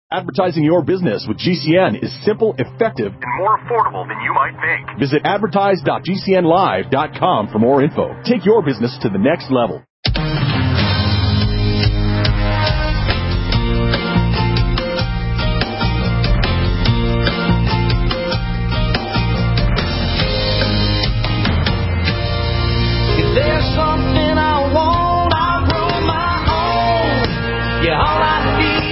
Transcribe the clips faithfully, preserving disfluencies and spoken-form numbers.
Advertising your business with G C N is simple, effective, and more affordable than you might think. Visit advertise dot g c n live dot com for more info. Take your business to the next level. If there's something I want, I'll grow my own. Yeah, all I need.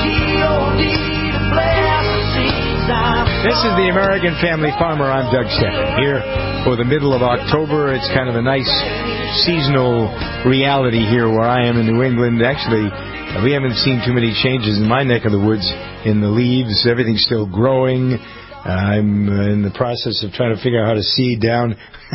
This is the American Family Farmer. I'm Doug Stephan here for the middle of October. It's kind of a nice seasonal reality here where I am in New England. Actually, we haven't seen too many changes in my neck of the woods in the leaves. Everything's still growing. I'm in the process of trying to figure out how to seed down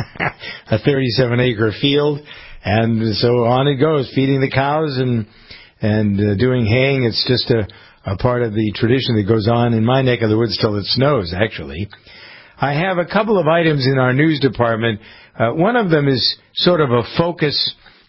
a thirty-seven acre field. And so on it goes, feeding the cows and and uh, doing haying. It's just a a part of the tradition that goes on in my neck of the woods till it snows, actually. I have a couple of items in our news department. Uh, one of them is sort of a focus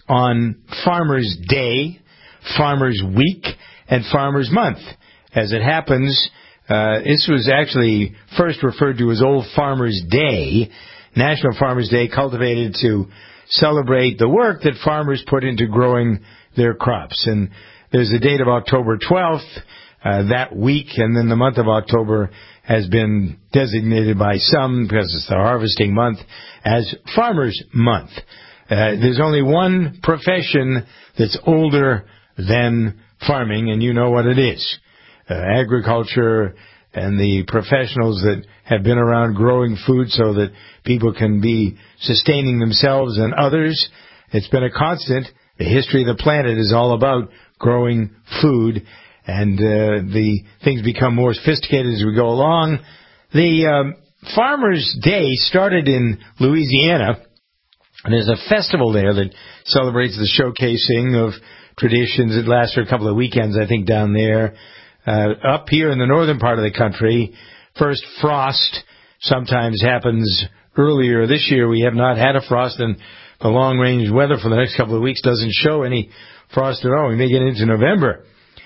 on Farmers Day, Farmers Week, and Farmers Month. As it happens, uh, this was actually first referred to as Old Farmers Day, National Farmers Day, cultivated to celebrate the work that farmers put into growing their crops. And there's a date of October twelfth. Uh, that week, and then the month of October has been designated by some, because it's the harvesting month, as Farmers Month. Uh, there's only one profession that's older than farming, and you know what it is. Uh, agriculture and the professionals that have been around growing food so that people can be sustaining themselves and others. It's been a constant. The history of the planet is all about growing food. And uh, the things become more sophisticated as we go along. The um, Farmers' Day started in Louisiana, and there's a festival there that celebrates the showcasing of traditions. It lasts for a couple of weekends, I think, down there. Uh, up here in the northern part of the country, first frost sometimes happens earlier. This year we have not had a frost, and the long-range weather for the next couple of weeks doesn't show any frost at all. We may get into November.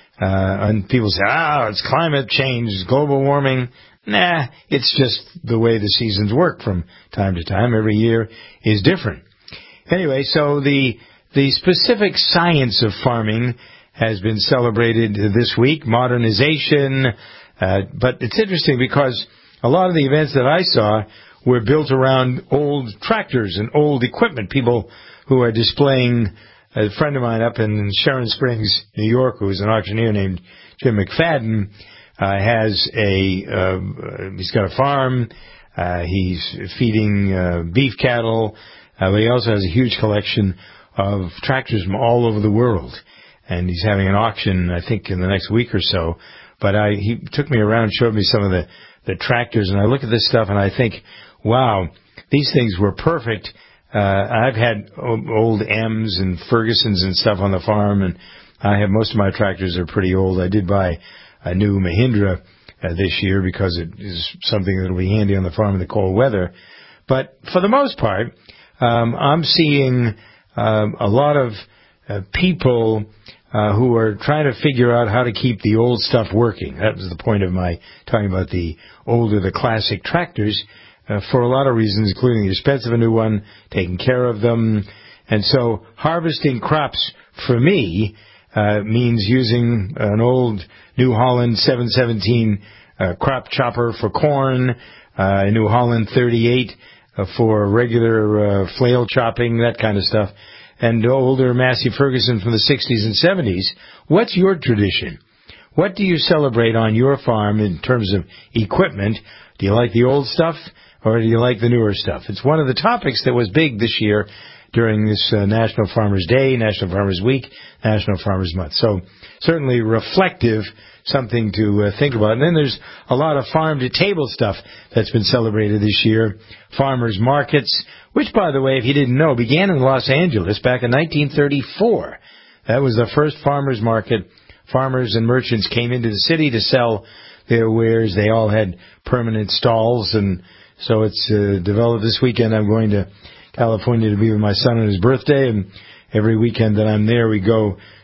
Uh, and people say, oh, it's climate change, it's global warming. Nah, it's just the way the seasons work from time to time. Every year is different. Anyway, so the the specific science of farming has been celebrated this week, modernization. Uh, but it's interesting because a lot of the events that I saw were built around old tractors and old equipment, people who are displaying. A friend of mine up in Sharon Springs, New York, who's an auctioneer named Jim McFadden, uh, has a, uh, he's got a farm, uh, he's feeding, uh, beef cattle, uh, but he also has a huge collection of tractors from all over the world. And he's having an auction, I think, in the next week or so. But I, he took me around, showed me some of the, the tractors, and I look at this stuff and I think, wow, these things were perfect. Uh, I've had old M's and Fergusons and stuff on the farm, and I have most of my tractors are pretty old. I did buy a new Mahindra uh, this year because it is something that will be handy on the farm in the cold weather. But for the most part, um, I'm seeing um, a lot of uh, people uh, who are trying to figure out how to keep the old stuff working. That was the point of my talking about the older, the classic tractors. Uh, for a lot of reasons, including the expense of a new one, taking care of them. And so harvesting crops, for me, uh, means using an old New Holland seven seventeen uh, crop chopper for corn, uh, a New Holland thirty-eight uh, for regular uh, flail chopping, that kind of stuff, and older Massey Ferguson from the sixties and seventies. What's your tradition? What do you celebrate on your farm in terms of equipment? Do you like the old stuff? Or do you like the newer stuff? It's one of the topics that was big this year during this uh, National Farmers Day, National Farmers Week, National Farmers Month. So certainly reflective, something to uh, think about. And then there's a lot of farm-to-table stuff that's been celebrated this year. Farmers markets, which, by the way, if you didn't know, began in Los Angeles back in nineteen thirty-four. That was the first farmers market. Farmers and merchants came into the city to sell their wares. They all had permanent stalls, and so it's uh, developed. This weekend I'm going to California to be with my son on his birthday, and every weekend that I'm there we go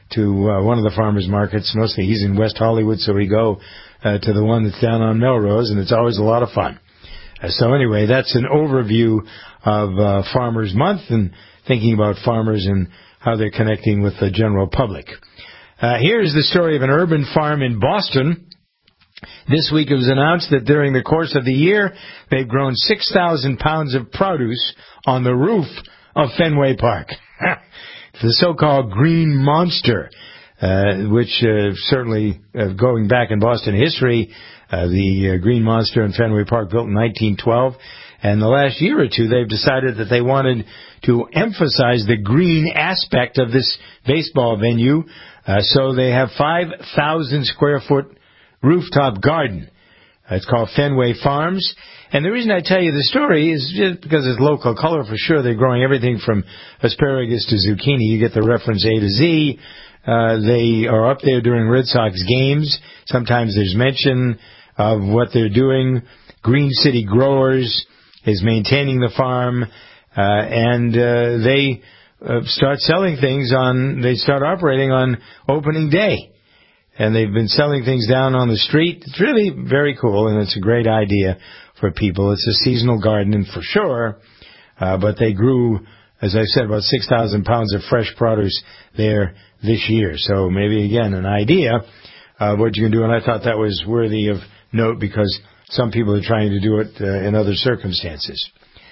to uh, one of the farmers markets. Mostly he's in West Hollywood, so we go uh, to the one that's down on Melrose, and it's always a lot of fun. Uh, so anyway, that's an overview of uh, Farmers Month and thinking about farmers and how they're connecting with the general public. Uh, here's the story of an urban farm in Boston. This week it was announced that during the course of the year, they've grown six thousand pounds of produce on the roof of Fenway Park. The so-called Green Monster, uh, which uh, certainly, uh, going back in Boston history, uh, the uh, Green Monster in Fenway Park built in nineteen twelve. And the last year or two, they've decided that they wanted to emphasize the green aspect of this baseball venue. Uh, so they have five thousand square foot rooftop garden. Uh, it's called Fenway Farms. And the reason I tell you the story is just because it's local color for sure. They're growing everything from asparagus to zucchini. You get the reference A to Z. Uh, they are up there during Red Sox games. Sometimes there's mention of what they're doing. Green City Growers is maintaining the farm, uh, and uh, they uh, start selling things on, they start operating on opening day. And they've been selling things down on the street. It's really very cool, and it's a great idea for people. It's a seasonal garden, and for sure, uh, but they grew, as I said, about six thousand pounds of fresh produce there this year. So maybe, again, an idea of what you can do, and I thought that was worthy of note because some people are trying to do it uh, in other circumstances.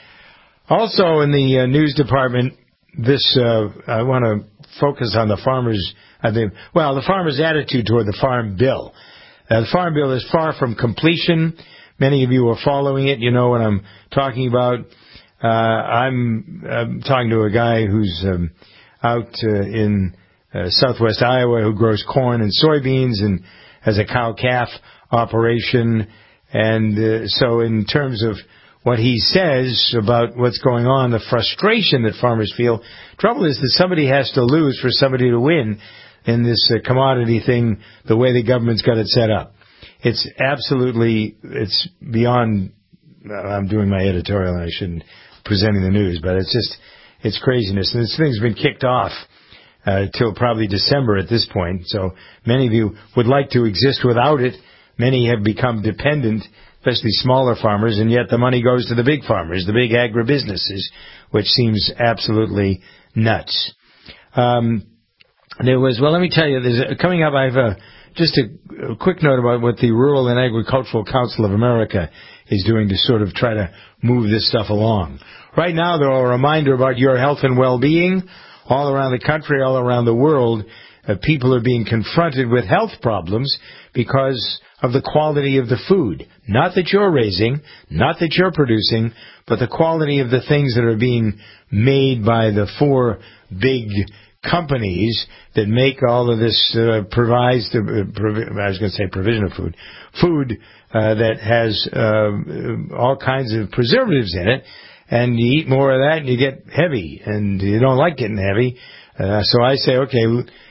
Also, in the uh, news department, this uh, I want to focus on the farmers' I think, well, the farmers' attitude toward the Farm Bill. Uh, the Farm Bill is far from completion. Many of you are following it. You know what I'm talking about. Uh, I'm, I'm talking to a guy who's um, out uh, in uh, southwest Iowa who grows corn and soybeans and has a cow-calf operation. And uh, so in terms of what he says about what's going on, the frustration that farmers feel, trouble is that somebody has to lose for somebody to win in this uh, commodity thing, the way the government's got it set up. It's absolutely, it's beyond, uh, I'm doing my editorial and I shouldn't be presenting the news, but it's just, it's craziness. And this thing's been kicked off uh, till probably December at this point. So many of you would like to exist without it. Many have become dependent, especially smaller farmers, and yet the money goes to the big farmers, the big agribusinesses, which seems absolutely nuts. Um, there was, well, let me tell you, there's a, coming up, I have a, just a, a quick note about what the Rural and Agricultural Council of America is doing to sort of try to move this stuff along. Right now, they're a reminder about your health and well-being. All around the country, all around the world, uh, people are being confronted with health problems because of the quality of the food. Not that you're raising, not that you're producing, but the quality of the things that are being made by the four big companies that make all of this uh, provides, uh, provi- I was going to say provision of food, food uh, that has uh, all kinds of preservatives in it, and you eat more of that and you get heavy, and you don't like getting heavy. Uh, so I say, okay,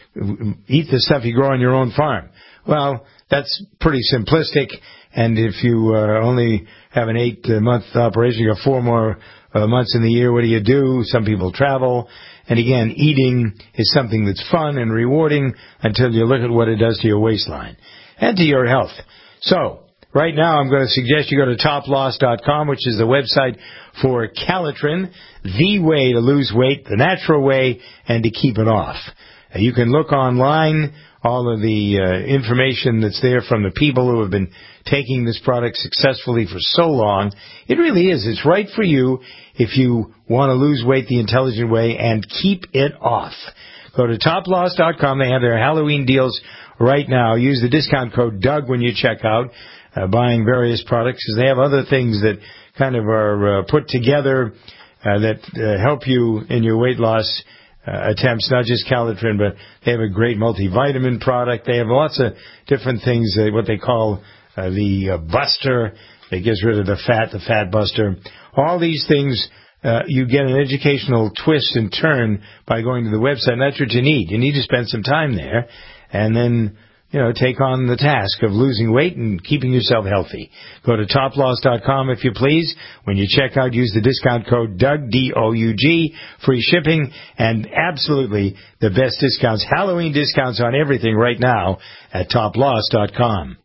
eat the stuff you grow on your own farm. Well, that's pretty simplistic, and if you uh, only have an eight-month operation, you have four more uh, months in the year, what do you do? Some people travel. And again, eating is something that's fun and rewarding until you look at what it does to your waistline and to your health. So, right now I'm going to suggest you go to top loss dot com, which is the website for Calitrin, the way to lose weight, the natural way, and to keep it off. Uh, you can look online, all of the uh, information that's there from the people who have been taking this product successfully for so long. It really is. It's right for you if you want to lose weight the intelligent way and keep it off. Go to top loss dot com. They have their Halloween deals right now. Use the discount code Doug when you check out, uh, buying various products, because they have other things that kind of are uh, put together uh, that uh, help you in your weight loss uh, attempts, not just Calitrin, but they have a great multivitamin product. They have lots of different things, uh, what they call uh, the uh, buster. It gets rid of the fat, the fat buster. All these things, uh, you get an educational twist and turn by going to the website, and that's what you need. You need to spend some time there, and then you know, take on the task of losing weight and keeping yourself healthy. Go to top loss dot com if you please. When you check out, use the discount code Doug, D O U G, free shipping, and absolutely the best discounts, Halloween discounts on everything right now at top loss dot com.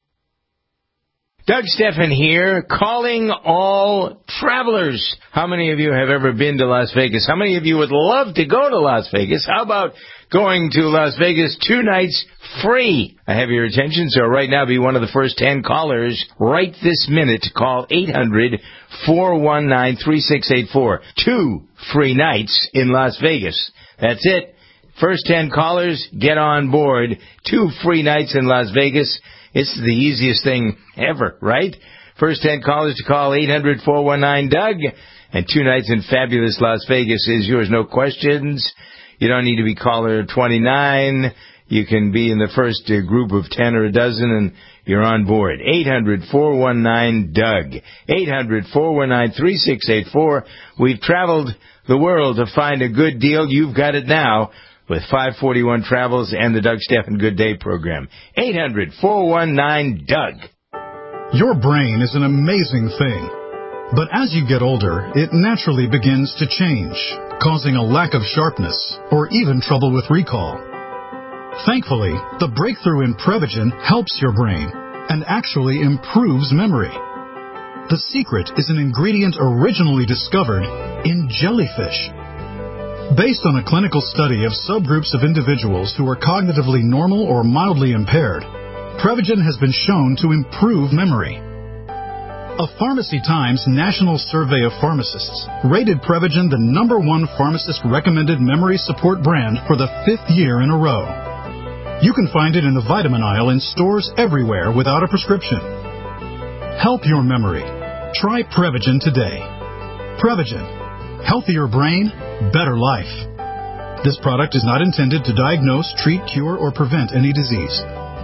Doug Steffen here, calling all travelers. How many of you have ever been to Las Vegas? How many of you would love to go to Las Vegas? How about going to Las Vegas two nights free? I have your attention, so right now be one of the first ten callers right this minute. Call eight hundred, four one nine, three six eight four. Two free nights in Las Vegas. That's it. First ten callers, get on board. Two free nights in Las Vegas. It's the easiest thing ever, right? First ten callers to call eight hundred, four one nine, Doug. And two nights in fabulous Las Vegas is yours, no questions. You don't need to be caller twenty-nine. You can be in the first uh, group of ten or a dozen, and you're on board. eight hundred, four one nine, Doug. eight hundred, four one nine, three six eight four. We've traveled the world to find a good deal. You've got it now with five forty-one Travels and the Doug Steffen Good Day program. eight hundred, four one nine, Doug. Your brain is an amazing thing. But as you get older, it naturally begins to change, causing a lack of sharpness or even trouble with recall. Thankfully, the breakthrough in Prevagen helps your brain and actually improves memory. The secret is an ingredient originally discovered in jellyfish. Based on a clinical study of subgroups of individuals who are cognitively normal or mildly impaired, Prevagen has been shown to improve memory. A Pharmacy Times national survey of pharmacists rated Prevagen the number one pharmacist-recommended memory support brand for the fifth year in a row. You can find it in the vitamin aisle in stores everywhere without a prescription. Help your memory. Try Prevagen today. Prevagen. Healthier brain, better life. This product is not intended to diagnose, treat, cure, or prevent any disease.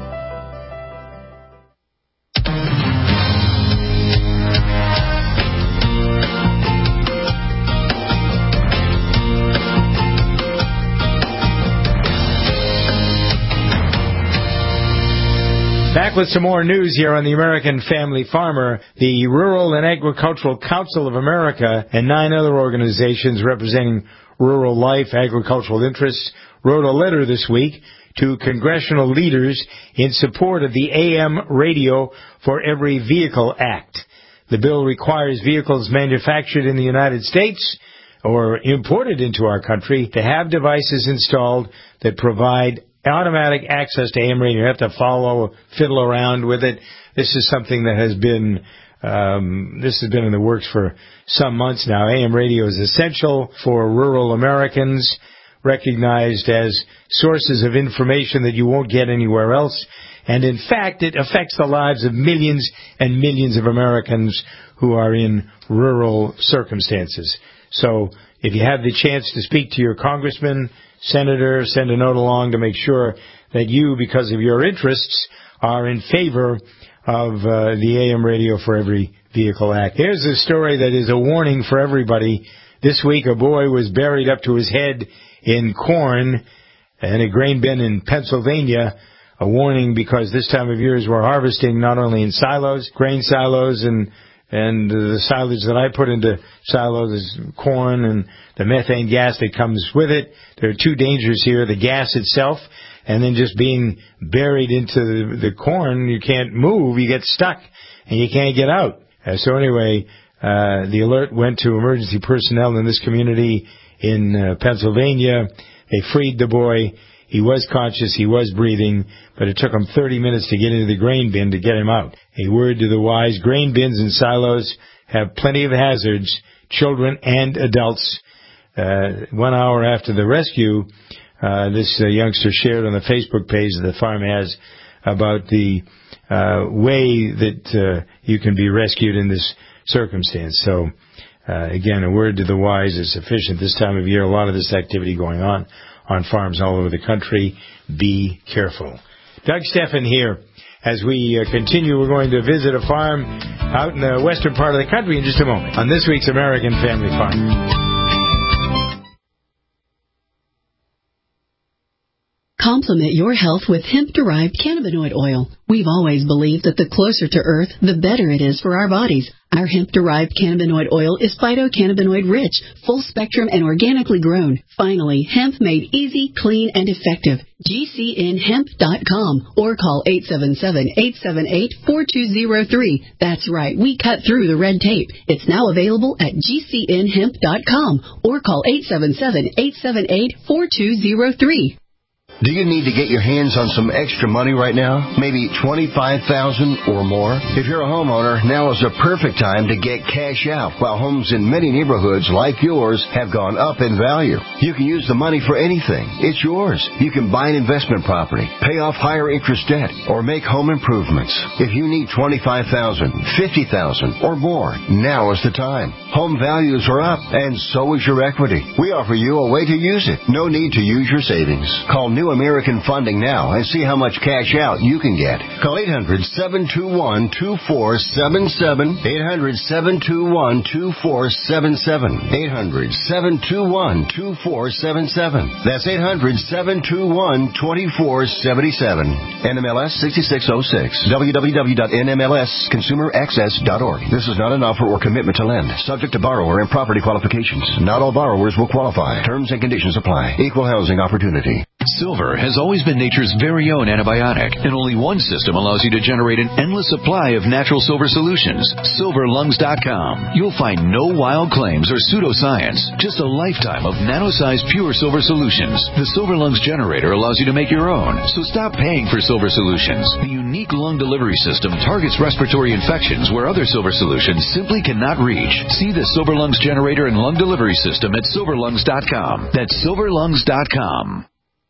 Back with some more news here on the American Family Farmer. The Rural and Agricultural Council of America and nine other organizations representing rural life, agricultural interests wrote a letter this week to congressional leaders in support of the A M Radio for Every Vehicle Act. The bill requires vehicles manufactured in the United States or imported into our country to have devices installed that provide automatic access to A M radio. You have to follow, fiddle around with it. This is something that has been, um, this has been in the works for some months now. A M radio is essential for rural Americans, recognized as sources of information that you won't get anywhere else. And in fact, it affects the lives of millions and millions of Americans who are in rural circumstances. So if you have the chance to speak to your congressman, senator, send a note along to make sure that you, because of your interests, are in favor of uh, the A M Radio for Every Vehicle Act. Here's a story that is a warning for everybody. This week, a boy was buried up to his head in corn in a grain bin in Pennsylvania. A warning because this time of year is we're harvesting not only in silos, grain silos, and and the silage that I put into silos is corn and the methane gas that comes with it. There are two dangers here, the gas itself and then just being buried into the, the corn. You can't move, you get stuck, and you can't get out. Uh, so anyway, uh, the alert went to emergency personnel in this community in uh, Pennsylvania. They freed the boy. He was conscious, he was breathing, but it took him thirty minutes to get into the grain bin to get him out. A word to the wise, grain bins and silos have plenty of hazards, children and adults. Uh, one hour after the rescue, uh, this uh, youngster shared on the Facebook page that the farm has about the uh, way that uh, you can be rescued in this circumstance. So, uh, again, a word to the wise is sufficient this time of year. A lot of this activity going on on farms all over the country. Be careful. Doug Steffen here. As we uh, continue, we're going to visit a farm out in the western part of the country in just a moment on this week's American Family Farm. Complement your health with hemp-derived cannabinoid oil. We've always believed that the closer to Earth, the better it is for our bodies. Our hemp-derived cannabinoid oil is phytocannabinoid-rich, full-spectrum, and organically grown. Finally, hemp made easy, clean, and effective. G C N hemp dot com or call eight seven seven, eight seven eight, four two zero three. That's right, we cut through the red tape. It's now available at G C N hemp dot com or call eight seven seven, eight seven eight, four two zero three. Do you need to get your hands on some extra money right now? Maybe twenty-five thousand dollars or more? If you're a homeowner, now is a perfect time to get cash out while homes in many neighborhoods like yours have gone up in value. You can use the money for anything. It's yours. You can buy an investment property, pay off higher interest debt, or make home improvements. If you need twenty-five thousand dollars, fifty thousand dollars or more, now is the time. Home values are up, and so is your equity. We offer you a way to use it. No need to use your savings. Call New American Funding now and see how much cash out you can get. Call eight hundred, seven two one, two four seven seven, eight hundred, seven two one, two four seven seven, eight hundred, seven two one, two four seven seven. That's eight hundred, seven two one, two four seven seven. N M L S six six zero six. w w w dot n m l s consumer access dot org. This is not an offer or commitment to lend. Subject to borrower and property qualifications. Not all borrowers will qualify. Terms and conditions apply. Equal housing opportunity. Silver has always been nature's very own antibiotic, and only one system allows you to generate an endless supply of natural silver solutions. silver lungs dot com. You'll find no wild claims or pseudoscience, just a lifetime of nano-sized pure silver solutions. The Silver Lungs generator allows you to make your own, so stop paying for silver solutions. The unique lung delivery system targets respiratory infections where other silver solutions simply cannot reach. See the Silver Lungs generator and lung delivery system at silver lungs dot com. That's silver lungs dot com.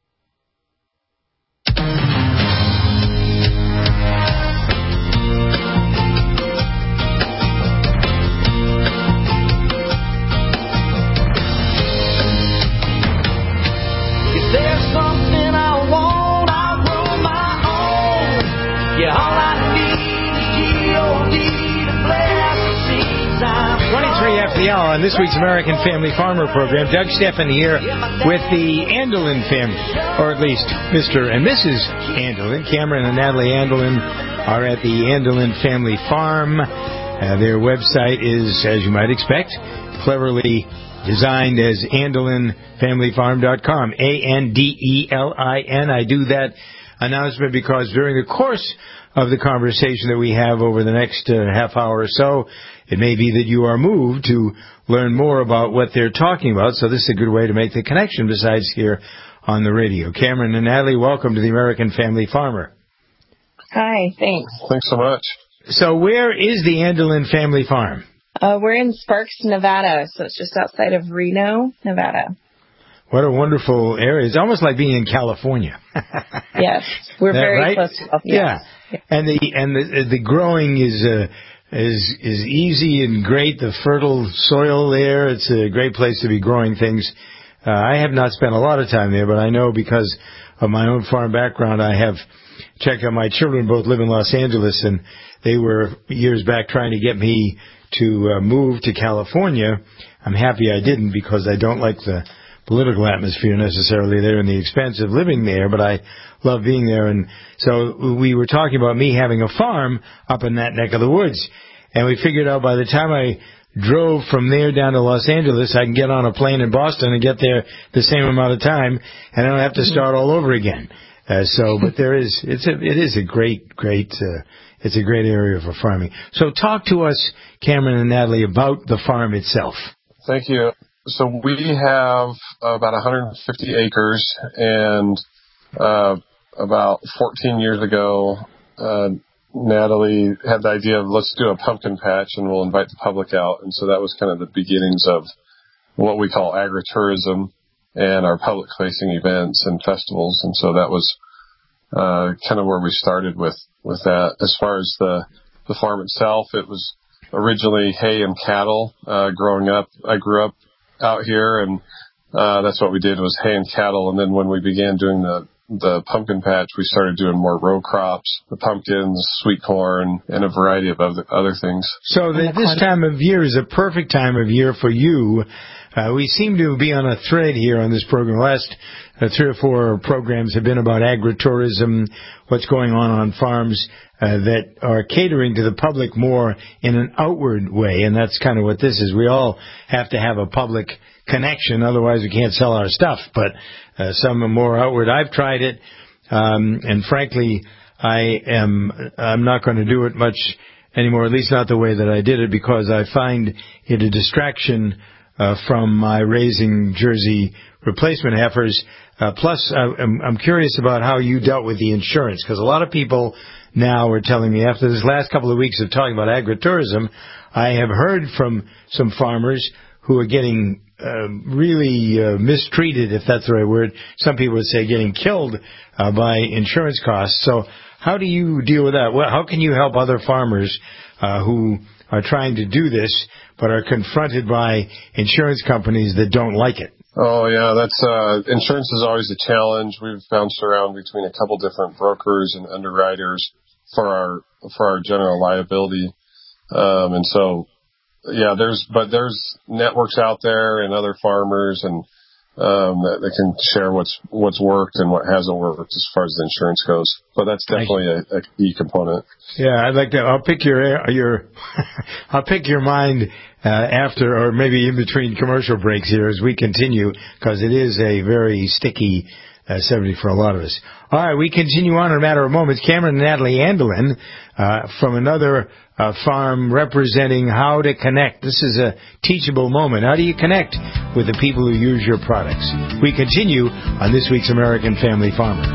On this week's American Family Farmer program, Doug Stephan here with the Andelin family, or at least Mister and Missus Andelin. Cameron and Natalie Andelin are at the Andelin Family Farm. Uh, their website is, as you might expect, cleverly designed as andelin family farm dot com. A N D E L I N. I do that announcement because during the course of the conversation that we have over the next uh, half hour or so, it may be that you are moved to learn more about what they're talking about, so this is a good way to make the connection besides here on the radio. Cameron and Natalie, welcome to the American Family Farmer. Hi, thanks. Thanks so much. So where is the Andelin Family Farm? Uh, we're in Sparks, Nevada, so it's just outside of Reno, Nevada. What a wonderful area. It's almost like being in California. Yes, we're that, very right? close to California. Yeah. yeah, and the and the the growing is uh, is is easy and great. The fertile soil there, it's a great place to be growing things. Uh, I have not spent a lot of time there, but I know because of my own farm background, I have checked on my children. Both live in Los Angeles, and they were years back trying to get me to uh, move to California. I'm happy I didn't because I don't like the political atmosphere necessarily there and the expense of living there, but I love being there. And so we were talking about me having a farm up in that neck of the woods. And we figured out by the time I drove from there down to Los Angeles, I can get on a plane in Boston and get there the same amount of time, and I don't have to start all over again. Uh, so, but there is, it's a, it is a great, great, uh, it's a great area for farming. So talk to us, Cameron and Natalie, about the farm itself. Thank you. So we have about one hundred fifty acres, and uh, about fourteen years ago, uh, Natalie had the idea of let's do a pumpkin patch and we'll invite the public out. And so that was kind of the beginnings of what we call agritourism and our public-facing events and festivals. And so that was uh, kind of where we started with, with that. As far as the, the farm itself, it was originally hay and cattle uh, growing up. I grew up out here, and uh, that's what we did was hay and cattle. And then when we began doing the the pumpkin patch, we started doing more row crops, the pumpkins, sweet corn, and a variety of other, other things. So the, this time of year is a perfect time of year for you Uh, we seem to be on a thread here on this program. The last uh, three or four programs have been about agritourism, what's going on on farms uh, that are catering to the public more in an outward way, and that's kind of what this is. We all have to have a public connection, otherwise we can't sell our stuff, but uh, some are more outward. I've tried it, um, and frankly, I am I'm not going to do it much anymore, at least not the way that I did it, because I find it a distraction uh, from my raising Jersey replacement heifers. Uh, plus, I, I'm, I'm curious about how you dealt with the insurance, because a lot of people now are telling me, after this last couple of weeks of talking about agritourism, I have heard from some farmers who are getting uh, really uh, mistreated, if that's the right word. Some people would say getting killed uh, by insurance costs. So how do you deal with that? Well, how can you help other farmers uh, who are trying to do this but are confronted by insurance companies that don't like it? Oh, yeah, that's uh, insurance is always a challenge. We've bounced around between a couple different brokers and underwriters for our for our general liability, um, and so yeah, there's but there's networks out there and other farmers and um, that, that can share what's what's worked and what hasn't worked as far as the insurance goes. But that's definitely a, a key component. Yeah, I'd like to. I'll pick your your I'll pick your mind uh, after, or maybe in between commercial breaks here as we continue, because it is a very sticky uh, subject for a lot of us. All right, we continue on in a matter of moments. Cameron and Natalie Andelin uh, from another uh, farm representing how to connect. This is a teachable moment. How do you connect with the people who use your products? We continue on this week's American Family Farmer.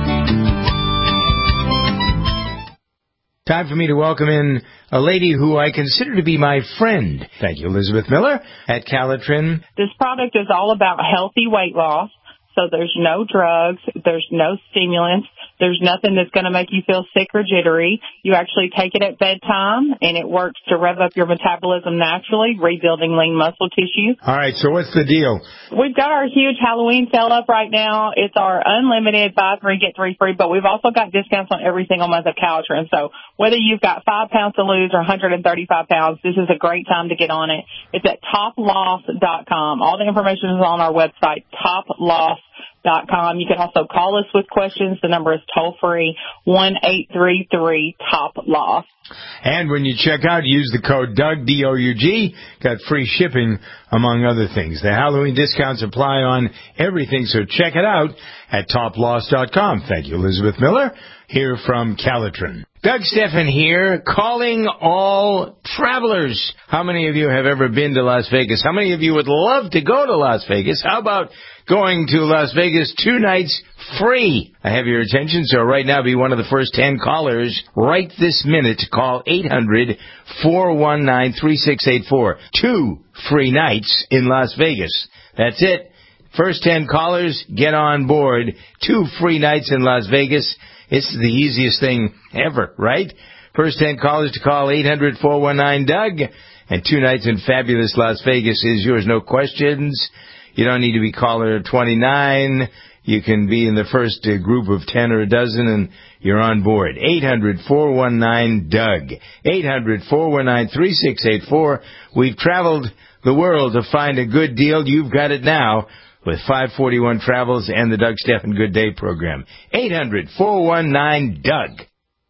Time for me to welcome in a lady who I consider to be my friend. Thank you, Elizabeth Miller at Calitrin. This product is all about healthy weight loss. So there's no drugs, there's no stimulants, there's nothing that's going to make you feel sick or jittery. You actually take it at bedtime, and it works to rev up your metabolism naturally, rebuilding lean muscle tissue. All right, so what's the deal? We've got our huge Halloween sale up right now. It's our unlimited buy three, get three free, but we've also got discounts on every single month of Calitrin. So whether you've got five pounds to lose or one hundred thirty-five pounds, this is a great time to get on it. It's at top loss dot com. All the information is on our website, top loss dot com. You can also call us with questions. The number is toll-free, one eight three three top loss. And when you check out, use the code Doug, D O U G. Got free shipping, among other things. The Halloween discounts apply on everything, so check it out at top loss dot com. Thank you, Elizabeth Miller, here from Calitrin. Doug Stephan here, calling all travelers. How many of you have ever been to Las Vegas? How many of you would love to go to Las Vegas? How about going to Las Vegas two nights free? I have your attention, so right now be one of the first ten callers right this minute to call eight hundred, four one nine, three six eight four. Two free nights in Las Vegas. That's it. First ten callers, get on board. Two free nights in Las Vegas. It's the easiest thing ever, right? First ten callers to call eight hundred, four one nine, Doug. And two nights in fabulous Las Vegas is yours. No questions. You don't need to be caller twenty-nine. You can be in the first uh, group of ten or a dozen, and you're on board. eight hundred, four one nine, Doug. eight hundred, four one nine, three six eight four. We've traveled the world to find a good deal. You've got it now with five forty-one Travels and the Doug Stephan Good Day program. eight hundred, four one nine, Doug.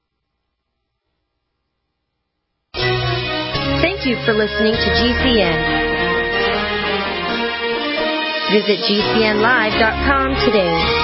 Thank you for listening to G C N. Visit G C N live dot com today.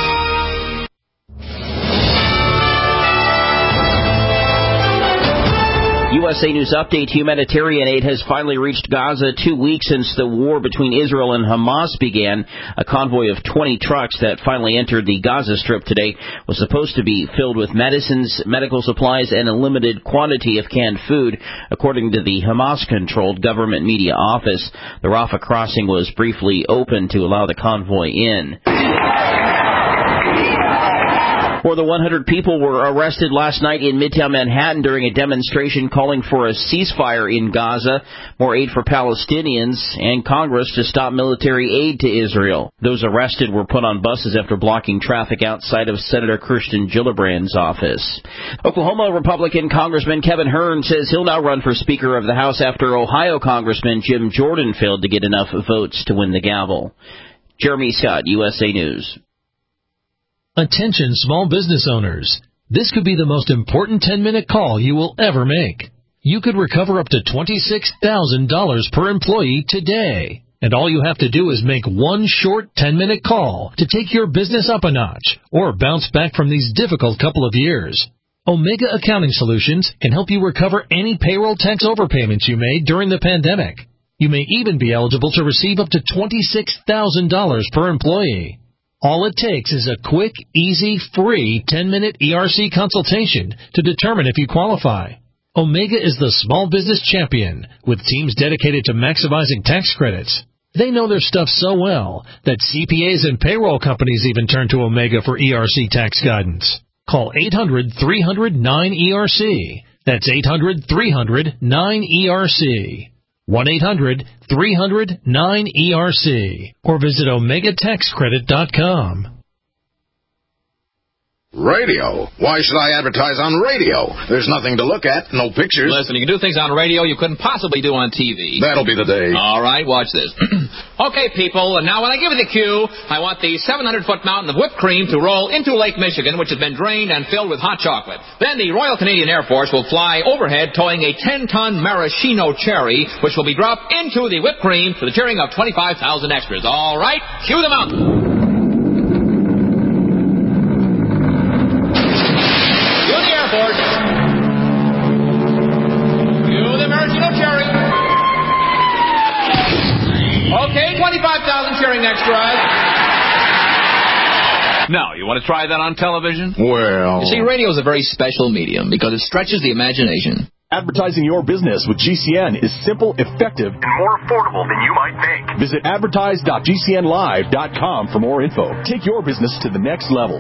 U S A News Update, humanitarian aid has finally reached Gaza two weeks since the war between Israel and Hamas began. A convoy of twenty trucks that finally entered the Gaza Strip today was supposed to be filled with medicines, medical supplies, and a limited quantity of canned food, according to the Hamas-controlled government media office. The Rafah crossing was briefly open to allow the convoy in. More than one hundred people were arrested last night in Midtown Manhattan during a demonstration calling for a ceasefire in Gaza, more aid for Palestinians, and Congress to stop military aid to Israel. Those arrested were put on buses after blocking traffic outside of Senator Kirsten Gillibrand's office. Oklahoma Republican Congressman Kevin Hern says he'll now run for Speaker of the House after Ohio Congressman Jim Jordan failed to get enough votes to win the gavel. Jeremy Scott, U S A News. Attention small business owners. This could be the most important ten-minute call you will ever make. You could recover up to twenty-six thousand dollars per employee today. And all you have to do is make one short ten-minute call to take your business up a notch or bounce back from these difficult couple of years. Omega Accounting Solutions can help you recover any payroll tax overpayments you made during the pandemic. You may even be eligible to receive up to twenty-six thousand dollars per employee. All it takes is a quick, easy, free ten-minute E R C consultation to determine if you qualify. Omega is the small business champion with teams dedicated to maximizing tax credits. They know their stuff so well that C P As and payroll companies even turn to Omega for E R C tax guidance. Call eight hundred, three hundred, nine E R C. That's eight hundred, three hundred, nine E R C. one eight hundred, three hundred, nine E R C. Or visit omega tax credit dot com. Radio? Why should I advertise on radio? There's nothing to look at, no pictures. Listen, you can do things on radio you couldn't possibly do on T V. That'll be the day. All right, watch this. Okay, people, and now when I give you the cue, I want the seven hundred foot mountain of whipped cream to roll into Lake Michigan, which has been drained and filled with hot chocolate. Then the Royal Canadian Air Force will fly overhead towing a ten ton maraschino cherry, which will be dropped into the whipped cream to the cheering of twenty-five thousand extras. All right, cue the mountain. Okay, twenty-five thousand cheering extras. Now, you want to try that on television? Well... You see, radio is a very special medium because it stretches the imagination. Advertising your business with G C N is simple, effective, and more affordable than you might think. Visit advertise dot G C N live dot com for more info. Take your business to the next level.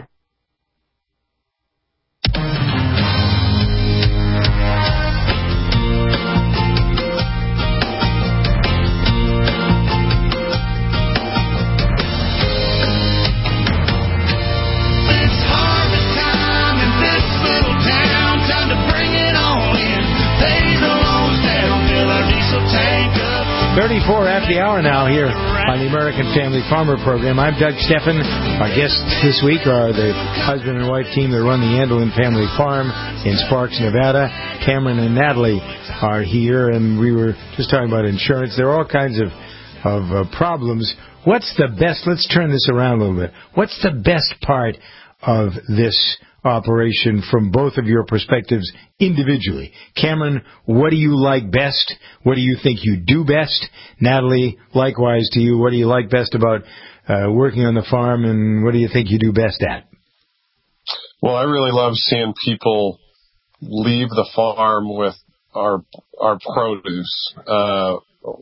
thirty-four after the hour now here on the American Family Farmer Program. I'm Doug Steffen. Our guests this week are the husband and wife team that run the Andelin Family Farm in Sparks, Nevada. Cameron and Natalie are here, and we were just talking about insurance. There are all kinds of, of uh, problems. What's the best, let's turn this around a little bit. What's the best part of this operation from both of your perspectives individually? Cameron, what do you like best? What do you think you do best? Natalie, likewise to you, what do you like best about uh, working on the farm, and what do you think you do best at? Well, I really love seeing people leave the farm with our our produce. Uh,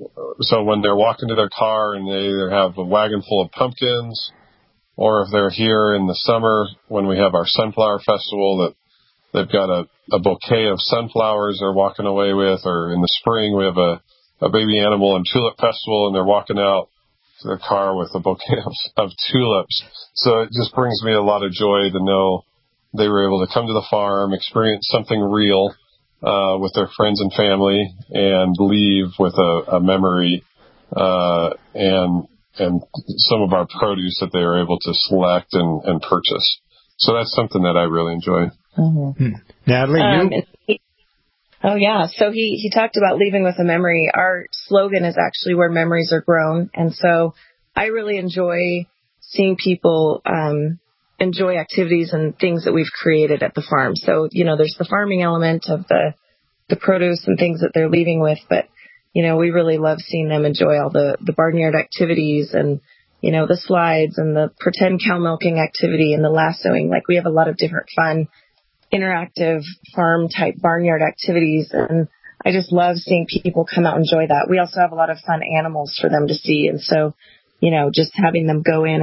so when they're walking to their car and they either have a wagon full of pumpkins, or if they're here in the summer when we have our sunflower festival, that they've got a, a bouquet of sunflowers they're walking away with, or in the spring we have a, a baby animal and tulip festival and they're walking out to their car with a bouquet of, of tulips. So it just brings me a lot of joy to know they were able to come to the farm, experience something real uh, with their friends and family, and leave with a, a memory uh, and and some of our produce that they were able to select and, and purchase. So that's something that I really enjoy. Mm-hmm. Hmm. Natalie, um, you? He, oh, yeah. So he, he talked about leaving with a memory. Our slogan is actually where memories are grown. And so I really enjoy seeing people um, enjoy activities and things that we've created at the farm. So, you know, there's the farming element of the, the produce and things that they're leaving with, but you know, we really love seeing them enjoy all the, the barnyard activities and, you know, the slides and the pretend cow milking activity and the lassoing. Like, we have a lot of different fun, interactive farm type barnyard activities. And I just love seeing people come out and enjoy that. We also have a lot of fun animals for them to see. And so, you know, just having them go in and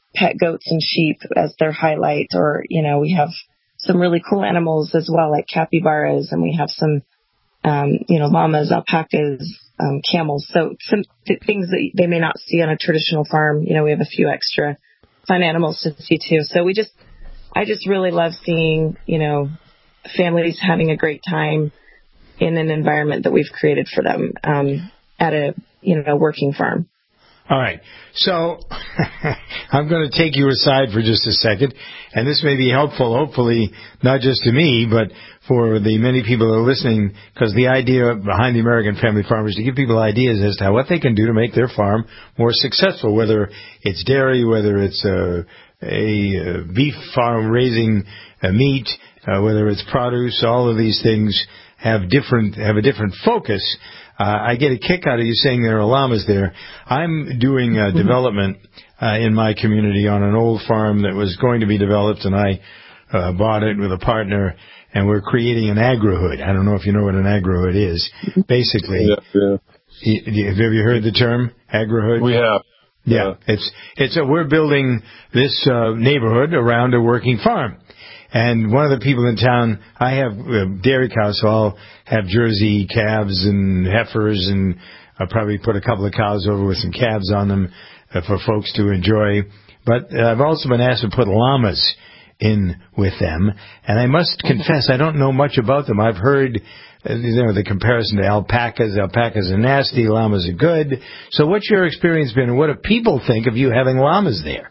pet goats and sheep as their highlight, or, you know, we have some really cool animals as well, like capybaras, and we have some, um, you know, llamas, alpacas, um, camels. So some th- things that they may not see on a traditional farm. You know, we have a few extra fun animals to see too. So we just, I just really love seeing, you know, families having a great time in an environment that we've created for them, um, at a, you know, working farm. All right. So I'm going to take you aside for just a second, and this may be helpful, hopefully, not just to me, but for the many people that are listening, because the idea behind the American Family Farm is to give people ideas as to what they can do to make their farm more successful, whether it's dairy, whether it's a, a beef farm raising uh, meat, uh, whether it's produce. All of these things have different have a different focus. Uh, I get a kick out of you saying there are llamas there. I'm doing uh, development uh, in my community on an old farm that was going to be developed, and I uh, bought it with a partner, and we're creating an agri-hood. I don't know if you know what an agri-hood is. Basically, yeah, yeah. You, have you heard the term agri-hood? We have. Yeah, yeah. it's it's a, we're building this uh, neighborhood around a working farm. And one of the people in town, I have uh, dairy cows, so I'll have Jersey calves and heifers, and I'll probably put a couple of cows over with some calves on them uh, for folks to enjoy. But uh, I've also been asked to put llamas in with them, and I must confess I don't know much about them. I've heard uh, you know, the comparison to alpacas. Alpacas are nasty, llamas are good. So what's your experience been, and what do people think of you having llamas there?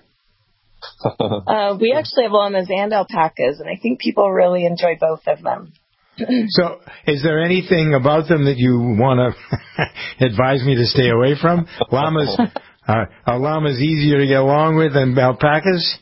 uh, we actually have llamas and alpacas, and I think people really enjoy both of them. So, is there anything about them that you want to advise me to stay away from? Llamas, uh, are llamas easier to get along with than alpacas?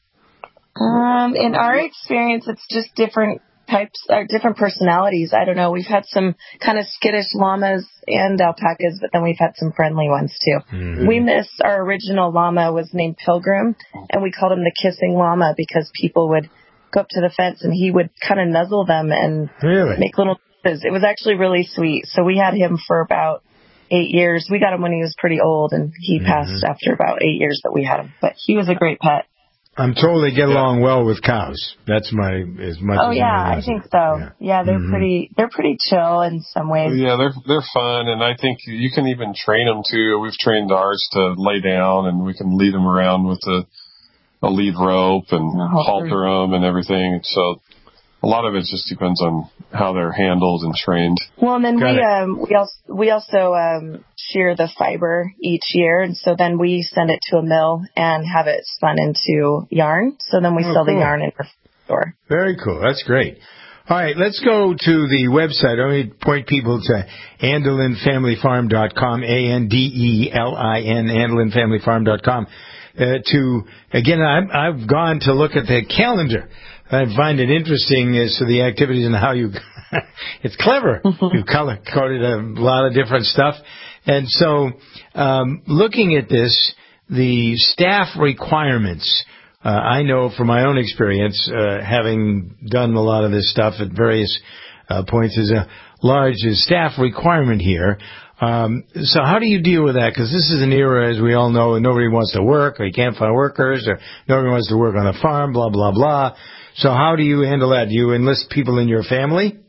Um, in our experience, it's just different types or different personalities. I don't know. We've had some kind of skittish llamas and alpacas, but then we've had some friendly ones too. Mm-hmm. We miss our original llama was named Pilgrim, and we called him the kissing llama because people would go up to the fence and he would kind of nuzzle them and really? make little kisses. It was actually really sweet. So we had him for about eight years. We got him when he was pretty old, and he mm-hmm. passed after about eight years that we had him. But he was a great pet. I'm told they get along well with cows. That's my as much. Oh as yeah, I think so. Yeah, yeah they're mm-hmm. pretty. They're pretty chill in some ways. Yeah, they're they're fun, and I think you can even train them too. We've trained ours to lay down, and we can lead them around with a a lead rope and halter them and everything. So a lot of it just depends on how they're handled and trained. Well, and then Got we it. um we also we also um shear the fiber each year, and so then we send it to a mill and have it spun into yarn. So then we oh, sell cool. the yarn in our store. Very cool. That's great. All right, let's go to the website. Let me point people to Andelin Family Farm dot com, A N D E L I N, Andelin Family Farm dot com. Uh, to again, I'm, I've gone to look at the calendar. I find it interesting as to the activities and how you. It's clever. You color coded a lot of different stuff, and so um, looking at this, the staff requirements. Uh, I know from my own experience, uh, having done a lot of this stuff at various uh, points, there's a large staff requirement here. Um, so how do you deal with that? Because this is an era, as we all know, and nobody wants to work, or you can't find workers, or nobody wants to work on a farm, blah, blah, blah. So how do you handle that? Do you enlist people in your family?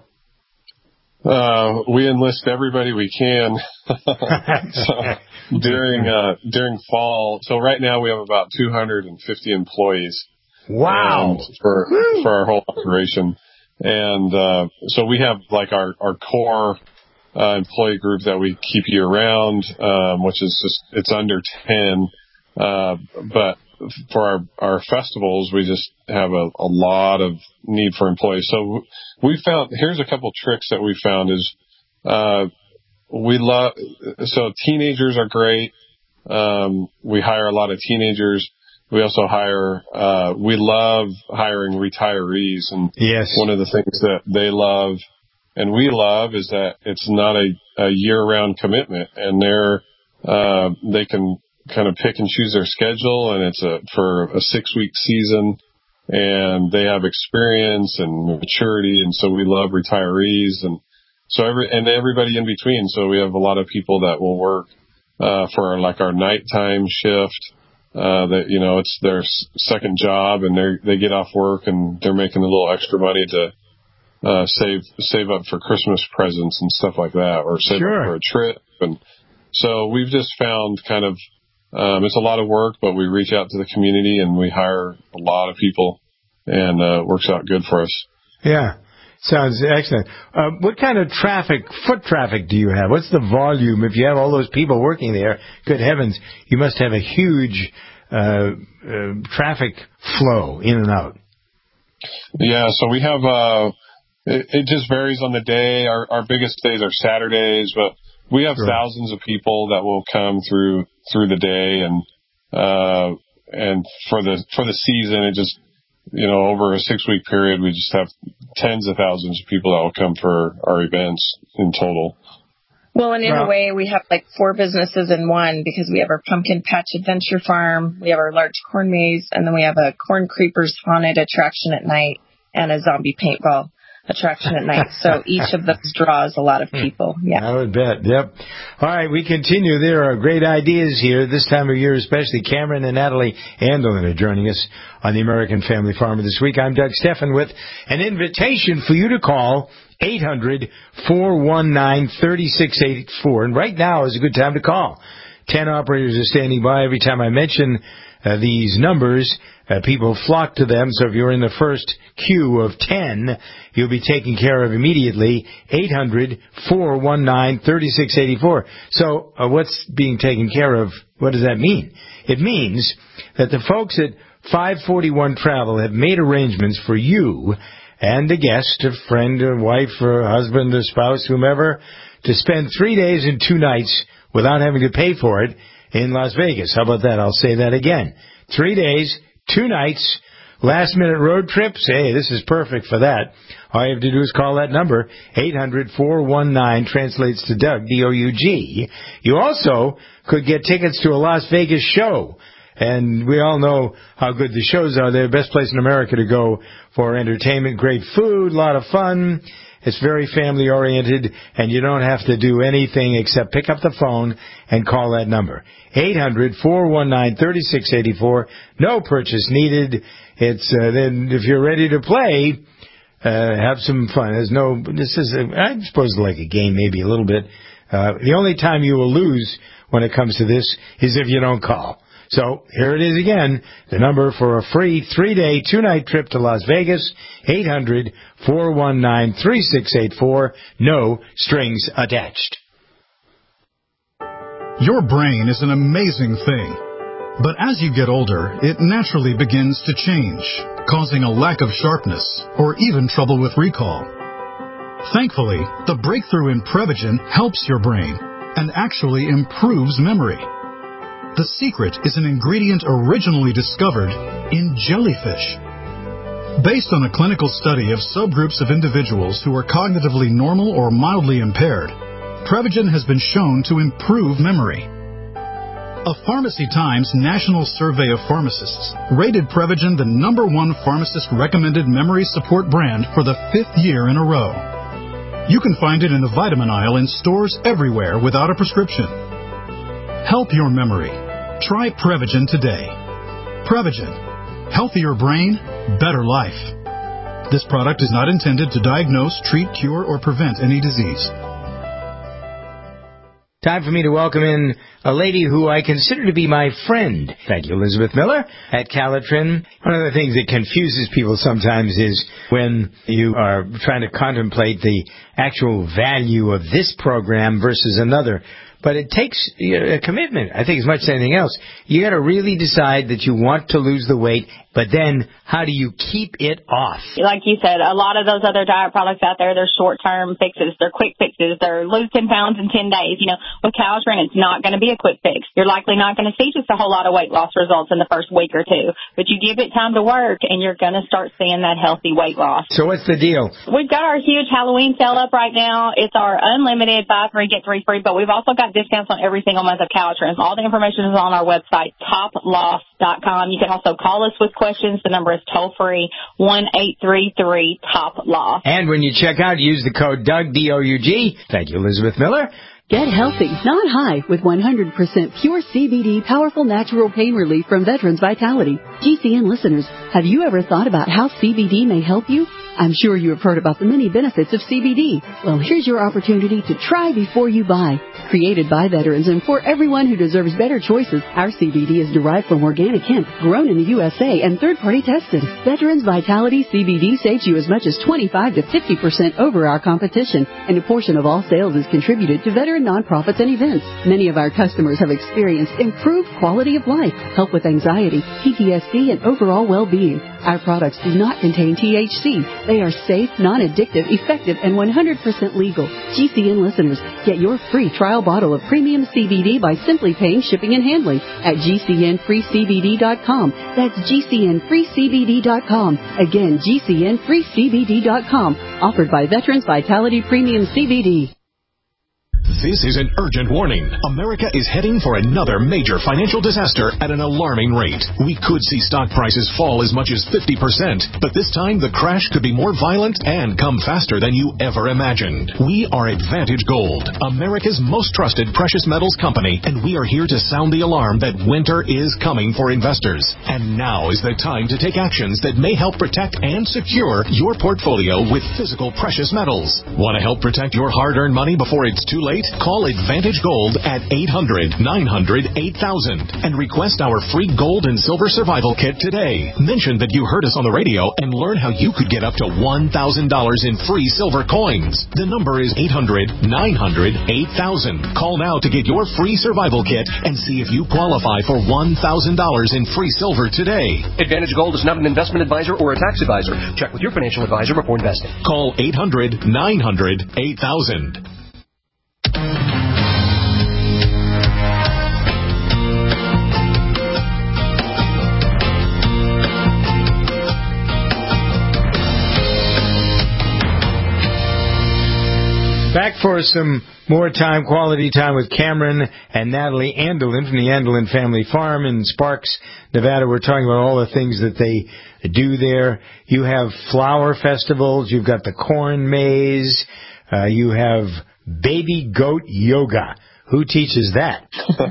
Uh, we enlist everybody we can. So during, uh, during fall. So right now we have about two hundred fifty employees. Wow. Um, for, for our whole operation. And, uh, so we have like our, our core, uh, employee group that we keep year round, um, which is just, it's under ten. Uh, but for our, our festivals, we just have a, a lot of need for employees. So we found, here's a couple tricks that we found is, uh, we love, so teenagers are great. Um, we hire a lot of teenagers. We also hire, uh, we love hiring retirees. And yes. One of the things that they love and we love is that it's not a, a year round commitment, and they're, uh, they can kind of pick and choose their schedule, and it's a, for a six week season, and they have experience and maturity. And so we love retirees, and so every, and everybody in between. So we have a lot of people that will work, uh, for our, like our nighttime shift. uh, that, you know, it's their second job and they they get off work and they're making a little extra money to uh, save save up for Christmas presents and stuff like that, or save sure. up for a trip. And so we've just found kind of um, it's a lot of work, but we reach out to the community and we hire a lot of people, and uh, it works out good for us. Yeah. Sounds excellent. Uh, what kind of traffic, foot traffic do you have? What's the volume? If you have all those people working there, good heavens, you must have a huge uh, uh, traffic flow in and out. Yeah, so we have, uh, it, it just varies on the day. Our, our biggest days are Saturdays, but we have sure. thousands of people that will come through through the day, and uh, and for the for the season, it just, you know, over a six-week period, we just have tens of thousands of people that will come for our events in total. Well, and in Wow. a way, we have like four businesses in one, because we have our Pumpkin Patch Adventure Farm, we have our large corn maze, and then we have a Corn Creepers haunted attraction at night and a zombie paintball attraction at night. So each of those draws a lot of people. Yeah, I would bet. Yep. All right, we continue. There are great ideas here this time of year, especially. Cameron and Natalie Andelin are joining us on the American Family Farmer this week. I'm Doug Steffen with an invitation for you to call eight hundred, four one nine, three six eight four. And right now is a good time to call. Ten operators are standing by. Every time I mention uh, these numbers, uh, people flock to them. So if you're in the first queue of ten, you'll be taken care of immediately. eight hundred, four one nine, three six eight four. So uh, what's being taken care of? What does that mean? It means that the folks at five forty-one Travel have made arrangements for you and a guest, a friend, a wife, or a husband, a spouse, whomever, to spend three days and two nights without having to pay for it in Las Vegas. How about that? I'll say that again. Three days, two nights, last-minute road trips. Hey, this is perfect for that. All you have to do is call that number, eight hundred, four one nine, translates to Doug, D O U G. You also could get tickets to a Las Vegas show. And we all know how good the shows are. They're the best place in America to go for entertainment. Great food, a lot of fun. It's very family-oriented, and you don't have to do anything except pick up the phone and call that number. eight hundred, four one nine, three six eight four. No purchase needed. It's uh, then if you're ready to play, uh, have some fun. There's no, this is, a, I suppose, like a game, maybe a little bit. Uh, the only time you will lose when it comes to this is if you don't call. So here it is again, the number for a free three-day, two-night trip to Las Vegas, eight hundred, four one nine, three six eight four, no strings attached. Your brain is an amazing thing, but as you get older, it naturally begins to change, causing a lack of sharpness or even trouble with recall. Thankfully, the breakthrough in Prevagen helps your brain and actually improves memory. The secret is an ingredient originally discovered in jellyfish. Based on a clinical study of subgroups of individuals who are cognitively normal or mildly impaired, Prevagen has been shown to improve memory. A Pharmacy Times National Survey of Pharmacists rated Prevagen the number one pharmacist-recommended memory support brand for the fifth year in a row. You can find it in the vitamin aisle in stores everywhere without a prescription. Help your memory. Try Prevagen today. Prevagen. Healthier brain, better life. This product is not intended to diagnose, treat, cure, or prevent any disease. Time for me to welcome in a lady who I consider to be my friend. Thank you, Elizabeth Miller at Calitrin. One of the things that confuses people sometimes is when you are trying to contemplate the actual value of this program versus another. But it takes a commitment, I think, as much as anything else. You got to really decide that you want to lose the weight, but then how do you keep it off? Like you said, a lot of those other diet products out there, they're short-term fixes. They're quick fixes. They're lose ten pounds in ten days. You know, with Calitrin, it's not going to be a quick fix. You're likely not going to see just a whole lot of weight loss results in the first week or two. But you give it time to work, and you're going to start seeing that healthy weight loss. So what's the deal? We've got our huge Halloween sale up right now. It's our unlimited buy three, get three free, but we've also got got discounts on every single month of Caltrans. All the information is on our website, top loss dot com. You can also call us with questions. The number is toll-free, one eight three three, top loss. And when you check out, use the code Doug, D O U G. Thank you, Elizabeth Miller. Get healthy, not high, with one hundred percent pure C B D powerful natural pain relief from Veterans Vitality. G C N listeners, have you ever thought about how C B D may help you? I'm sure you have heard about the many benefits of C B D. Well, here's your opportunity to try before you buy. Created by veterans and for everyone who deserves better choices, our C B D is derived from organic hemp, grown in the U S A and third-party tested. Veterans Vitality C B D saves you as much as twenty-five to fifty percent over our competition, and a portion of all sales is contributed to veteran nonprofits and events. Many of our customers have experienced improved quality of life, help with anxiety, P T S D, and overall well-being. Our products do not contain T H C. They are safe, non-addictive, effective, and one hundred percent legal. G C N listeners, get your free trial bottle of premium C B D by simply paying shipping and handling at G C N free C B D dot com. That's G C N free C B D dot com. Again, G C N free C B D dot com. Offered by Veterans Vitality Premium C B D. This is an urgent warning. America is heading for another major financial disaster at an alarming rate. We could see stock prices fall as much as fifty percent, but this time the crash could be more violent and come faster than you ever imagined. We are Advantage Gold, America's most trusted precious metals company, and we are here to sound the alarm that winter is coming for investors. And now is the time to take actions that may help protect and secure your portfolio with physical precious metals. Want to help protect your hard-earned money before it's too late? Call Advantage Gold at eight hundred, nine hundred, eight thousand and request our free gold and silver survival kit today. Mention that you heard us on the radio and learn how you could get up to one thousand dollars in free silver coins. The number is eight hundred, nine hundred, eight thousand. Call now to get your free survival kit and see if you qualify for one thousand dollars in free silver today. Advantage Gold is not an investment advisor or a tax advisor. Check with your financial advisor before investing. Call eight hundred, nine hundred, eight thousand. Back for some more time, quality time with Cameron and Natalie Andelin from the Andelin Family Farm in Sparks, Nevada. We're talking about all the things that they do there. You have flower festivals. You've got the corn maze. Uh, you have baby goat yoga. Who teaches that?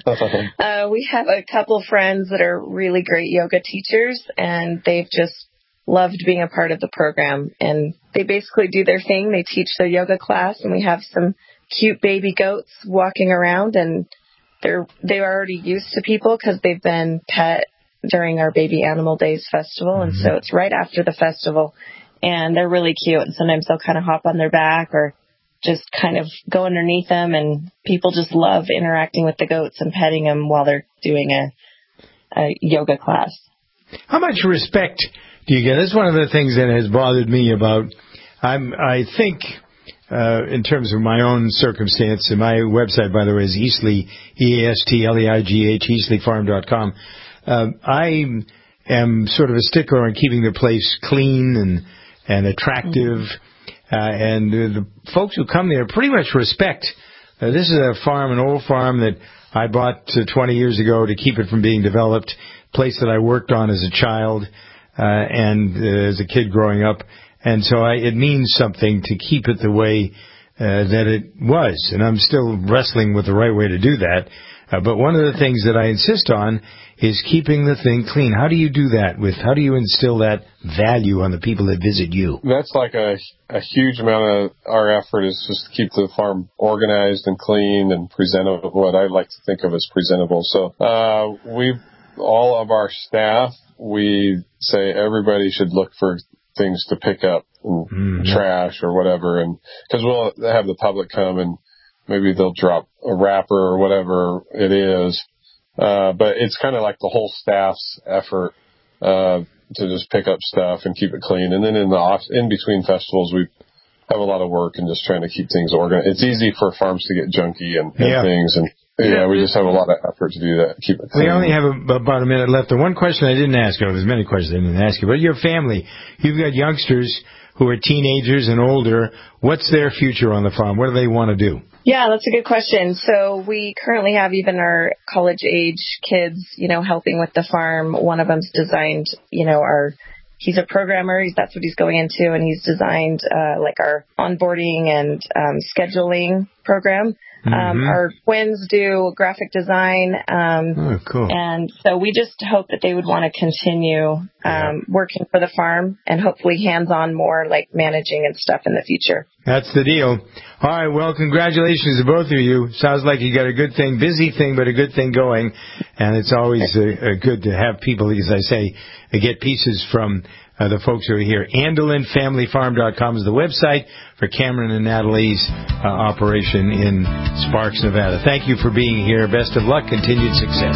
uh, we have a couple friends that are really great yoga teachers, and they've just loved being a part of the program. And they basically do their thing. They teach their yoga class, and we have some cute baby goats walking around, and they're they're already used to people because they've been pet during our Baby Animal Days festival, mm-hmm. and so it's right after the festival, and they're really cute. And sometimes they'll kind of hop on their back or just kind of go underneath them, and people just love interacting with the goats and petting them while they're doing a, a yoga class. How much respect do you get? That's one of the things that has bothered me about, I'm, I think, uh, in terms of my own circumstance, and my website, by the way, is Eastleigh, E A S T L E I G H, eastleigh farm dot com. Uh, I am sort of a stickler on keeping the place clean and, and attractive. Mm-hmm. Uh, and uh, the folks who come there pretty much respect. Uh, this is a farm, an old farm that I bought uh, twenty years ago to keep it from being developed, place that I worked on as a child uh, and uh, as a kid growing up. And so I, it means something to keep it the way uh, that it was. And I'm still wrestling with the right way to do that. Uh, but one of the things that I insist on is keeping the thing clean. How do you do that? With how do you instill that value on the people that visit you? That's like a, a huge amount of our effort is just to keep the farm organized and clean and presentable, what I like to think of as presentable. So uh, we, all of our staff, we say everybody should look for things to pick up, and mm-hmm. trash or whatever, and because we'll have the public come and maybe they'll drop a wrapper or whatever it is. Uh, but it's kind of like the whole staff's effort uh, to just pick up stuff and keep it clean. And then in the off, in between festivals, we have a lot of work and just trying to keep things organized. It's easy for farms to get junky and, and yeah. things, and yeah, we just have a lot of effort to do that, keep it clean. We only have a, about a minute left. The one question I didn't ask, oh, there's many questions I didn't ask you, but your family, you've got youngsters who are teenagers and older, what's their future on the farm? What do they want to do? Yeah, that's a good question. So we currently have even our college-age kids, you know, helping with the farm. One of them's designed, you know, our he's a programmer. He's, that's what he's going into, and he's designed uh, like our onboarding and um, scheduling program. Mm-hmm. Um, our twins do graphic design. Um, oh, cool. And so we just hope that they would want to continue um, yeah. working for the farm and hopefully hands-on more, like managing and stuff in the future. That's the deal. All right, well, congratulations to both of you. Sounds like you got a good thing, busy thing, but a good thing going. And it's always uh, uh, good to have people, as I say, uh, get pieces from uh, the folks who are here. Andelin Family Farm dot com is the website for Cameron and Natalie's uh, operation in Sparks, Nevada. Thank you for being here. Best of luck. Continued success.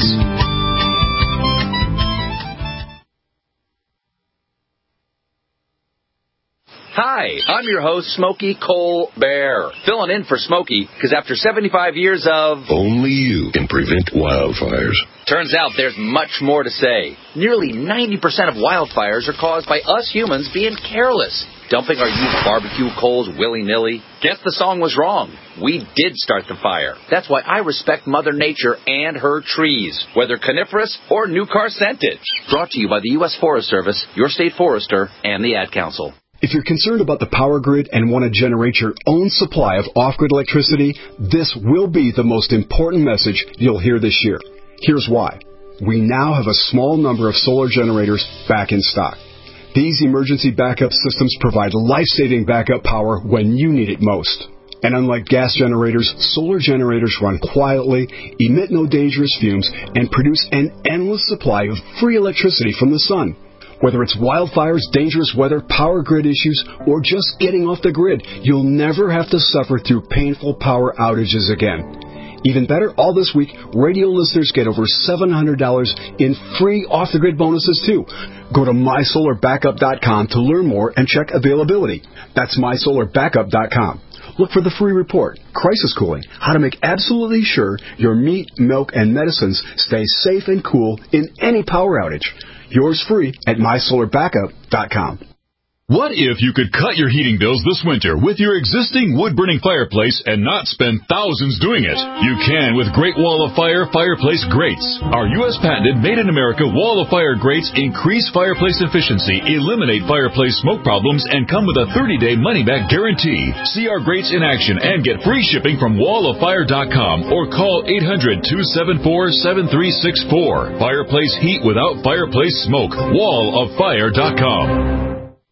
Hi, I'm your host, Smokey Colbert, filling in for Smokey, because after seventy-five years of... Only you can prevent wildfires. Turns out there's much more to say. Nearly ninety percent of wildfires are caused by us humans being careless, dumping our used barbecue coals willy-nilly. Guess the song was wrong. We did start the fire. That's why I respect Mother Nature and her trees, whether coniferous or new car scented. Brought to you by the U S Forest Service, your state forester, and the Ad Council. If you're concerned about the power grid and want to generate your own supply of off-grid electricity, this will be the most important message you'll hear this year. Here's why. We now have a small number of solar generators back in stock. These emergency backup systems provide life-saving backup power when you need it most. And unlike gas generators, solar generators run quietly, emit no dangerous fumes, and produce an endless supply of free electricity from the sun. Whether it's wildfires, dangerous weather, power grid issues, or just getting off the grid, you'll never have to suffer through painful power outages again. Even better, all this week, radio listeners get over seven hundred dollars in free off-the-grid bonuses, too. Go to my solar backup dot com to learn more and check availability. That's my solar backup dot com. Look for the free report, Crisis Cooling, how to make absolutely sure your meat, milk, and medicines stay safe and cool in any power outage. Yours free at my solar backup dot com. What if you could cut your heating bills this winter with your existing wood-burning fireplace and not spend thousands doing it? You can with Great Wall of Fire Fireplace Grates. Our U S patented made-in-America Wall of Fire grates increase fireplace efficiency, eliminate fireplace smoke problems, and come with a thirty-day money-back guarantee. See our grates in action and get free shipping from wall of fire dot com or call eight hundred, two seven four, seven three six four. Fireplace heat without fireplace smoke. wall of fire dot com.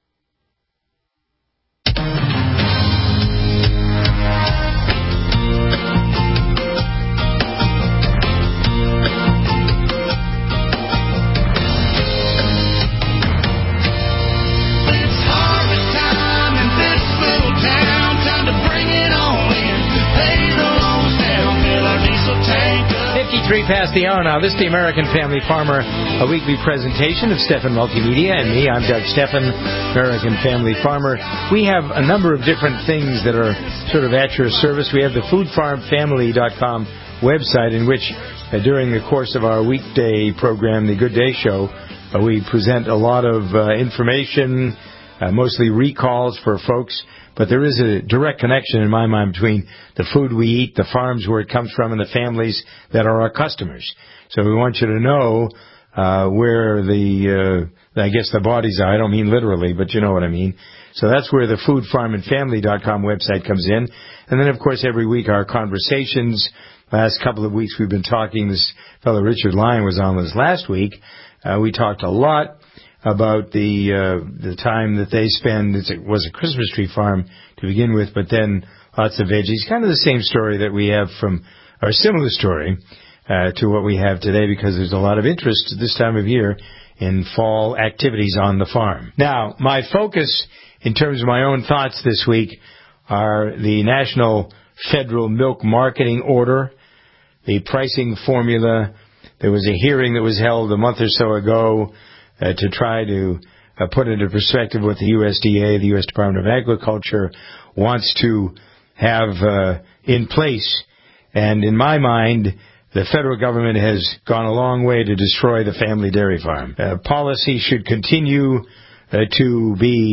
Three past the hour now. This is the American Family Farmer, a weekly presentation of Stephan Multimedia, and me, I'm Doug Stephan, American Family Farmer. We have a number of different things that are sort of at your service. We have the food farm family dot com website, in which uh, during the course of our weekday program, the Good Day Show, uh, we present a lot of uh, information, uh, mostly recalls for folks. But there is a direct connection in my mind between the food we eat, the farms where it comes from, and the families that are our customers. So we want you to know uh, where the, uh, I guess the bodies are. I don't mean literally, but you know what I mean. So that's where the food farm and family dot com website comes in. And then, of course, every week our conversations. Last couple of weeks we've been talking. This fellow Richard Lyon was on this last week. Uh, we talked a lot about the uh, the time that they spend. It was a Christmas tree farm to begin with, but then lots of veggies. Kind of the same story that we have from, or a similar story uh, to what we have today, because there's a lot of interest this time of year in fall activities on the farm. Now, my focus in terms of my own thoughts this week are the National Federal Milk Marketing Order, the pricing formula. There was a hearing that was held a month or so ago Uh, to try to uh, put into perspective what the U S D A, the U S Department of Agriculture, wants to have uh, in place. And in my mind, the federal government has gone a long way to destroy the family dairy farm. Uh, policy should continue uh, to be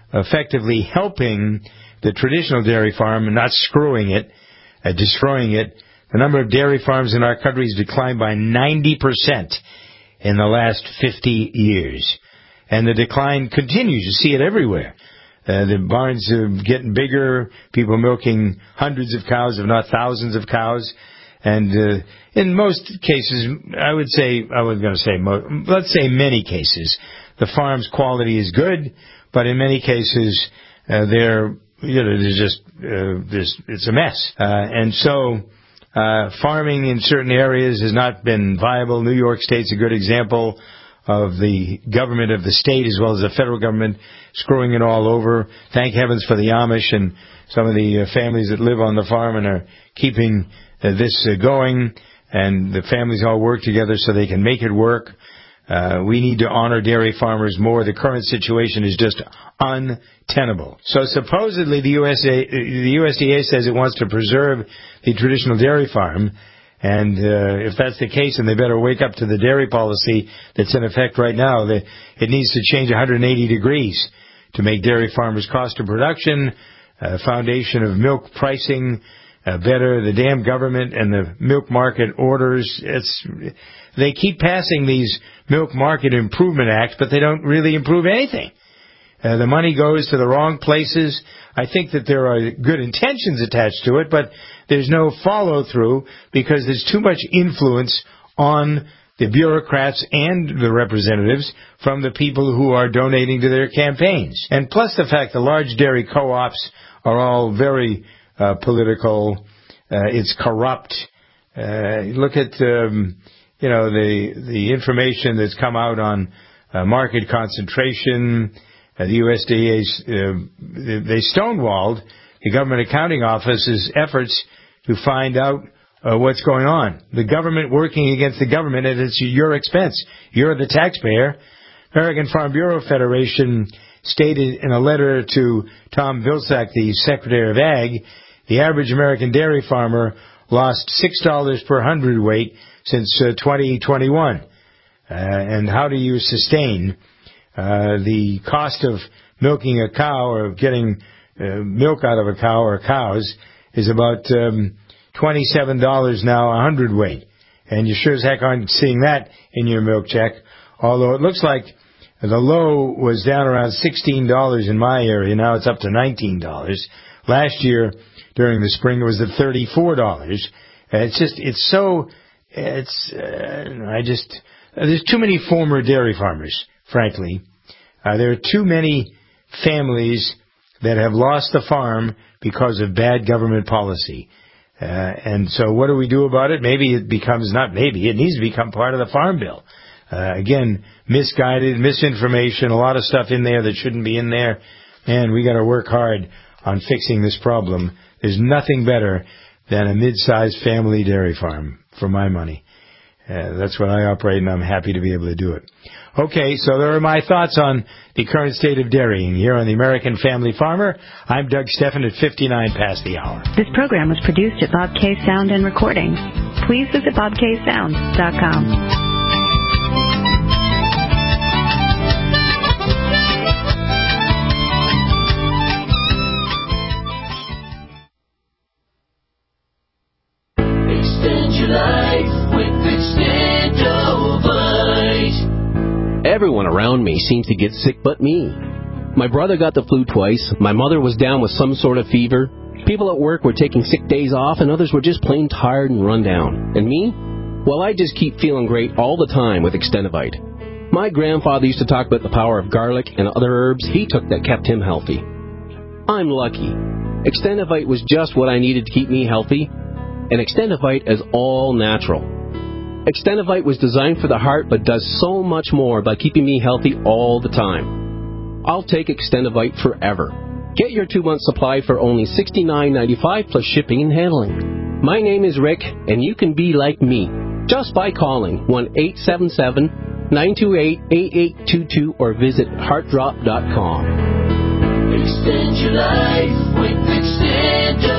effectively helping the traditional dairy farm and not screwing it, uh, destroying it. The number of dairy farms in our country has declined by ninety percent in the last fifty years. And the decline continues. You see it everywhere. Uh, the barns are getting bigger, people milking hundreds of cows, if not thousands of cows. And uh, in most cases, I would say, I was going to say, mo- let's say many cases, the farm's quality is good, but in many cases, uh, they're, you know, there's just, uh, there's, it's a mess. Uh, and so, uh, farming in certain areas has not been viable. New York State's a good example of the government of the state as well as the federal government screwing it all over. Thank heavens for the Amish and some of the uh, families that live on the farm and are keeping uh, this uh, going, and the families all work together so they can make it work. Uh, we need to honor dairy farmers more. The current situation is just untenable. So supposedly the U S A, the U S D A says it wants to preserve the traditional dairy farm. And uh, if that's the case, then they better wake up to the dairy policy that's in effect right now. They, it needs to change one hundred eighty degrees to make dairy farmers' cost of production, uh, foundation of milk pricing uh, better, the damn government and the milk market orders. It's they keep passing these milk market improvement acts, but they don't really improve anything. Uh, the money goes to the wrong places. I think that there are good intentions attached to it, but there's no follow-through because there's too much influence on the bureaucrats and the representatives from the people who are donating to their campaigns. And plus the fact the large dairy co-ops are all very uh, political. Uh, it's corrupt. Uh, look at, um, you know, the the information that's come out on uh, market concentration. Uh, the U S D A's, uh, they stonewalled the Government Accounting Office's efforts to find out uh, what's going on. The government working against the government, and it's your expense. You're the taxpayer. American Farm Bureau Federation stated in a letter to Tom Vilsack, the Secretary of Ag, the average American dairy farmer lost six dollars per hundredweight since uh, twenty twenty-one. Uh, and how do you sustain Uh, the cost of milking a cow or getting uh, milk out of a cow or cows is about um, twenty-seven dollars now a hundredweight. And you sure as heck aren't seeing that in your milk check, although it looks like the low was down around sixteen dollars in my area. Now it's up to nineteen dollars. Last year, during the spring, it was at thirty-four dollars. Uh, it's just, it's so, it's, uh, I just, uh, there's too many former dairy farmers, frankly. Uh, there are too many families that have lost the farm because of bad government policy. Uh, and so what do we do about it? Maybe it becomes, not maybe, it needs to become part of the Farm Bill. Uh, again, misguided, misinformation, a lot of stuff in there that shouldn't be in there. Man, we got to work hard on fixing this problem. There's nothing better than a mid-sized family dairy farm, for my money. Uh, that's what I operate, and I'm happy to be able to do it. Okay, so there are my thoughts on the current state of dairying here on the American Family Farmer. I'm Doug Steffen at fifty-nine past the hour. This program was produced at Bob K Sound and Recording. Please visit bob k sound dot com. Extend your life with Extendovite. Everyone around me seems to get sick but me. My brother got the flu twice. My mother was down with some sort of fever. People at work were taking sick days off, and others were just plain tired and run down. And me? Well, I just keep feeling great all the time with Extendovite. My grandfather used to talk about the power of garlic and other herbs he took that kept him healthy. I'm lucky. Extendovite was just what I needed to keep me healthy, and Extendovite is all natural. Extendovite was designed for the heart but does so much more by keeping me healthy all the time. I'll take Extendovite forever. Get your two-month supply for only sixty-nine ninety-five plus shipping and handling. My name is Rick, and you can be like me just by calling one eight seven seven, nine two eight, eight eight two two or visit heart drop dot com. Extend your life with Extendovite.